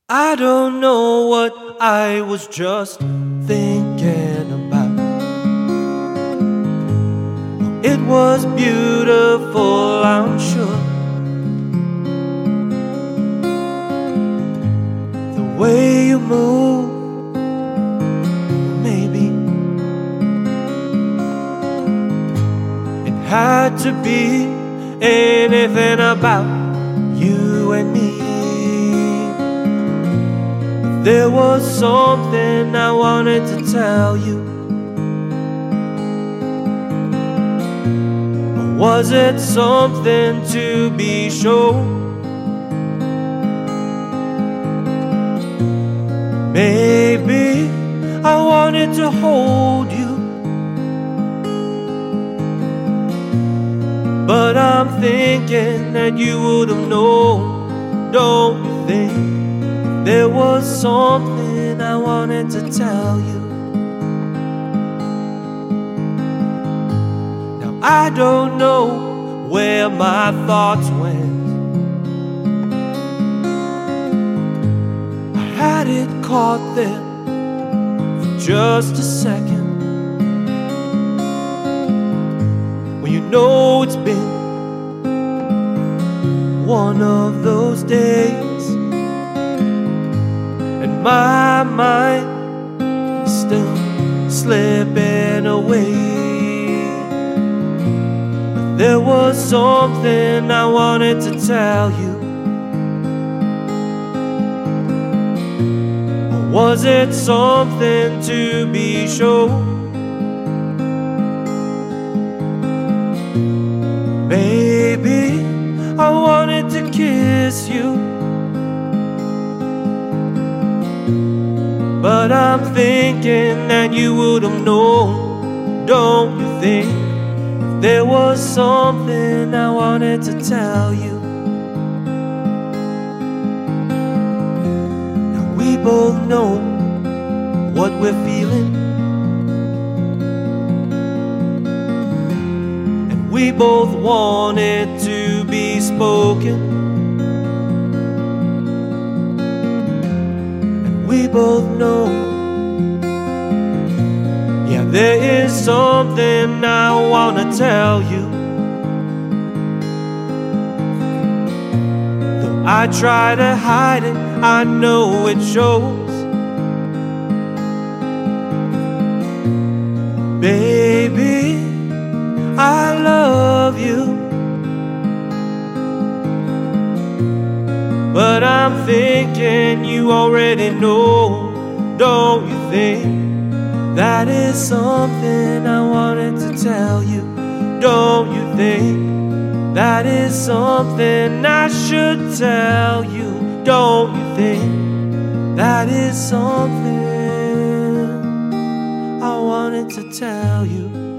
I don't know what I was just thinking about. It was beautiful, I'm sure. The way you move, maybe it had to be anything about you and me. There was something I wanted to tell you. Or was it something to be sure? Maybe I wanted to hold you, but I'm thinking that you would have known, don't you think? There was something I wanted to tell you. Now I don't know where my thoughts went. I had it caught there for just a second. Well, you know it's been one of those days, my mind is still slipping away. But there was something I wanted to tell you. Or was it something to be sure? Maybe I wanted to kiss you, but I'm thinking that you would have known, don't you think? If there was something I wanted to tell you. Now we both know what we're feeling, and we both want it to be spoken. We both know, yeah, there is something I wanna tell you. Though I try to hide it, I know it shows. Baby, I love you, but I'm thinking you already know, don't you think? That is something I wanted to tell you, don't you think? That is something I should tell you, don't you think? That is something I wanted to tell you.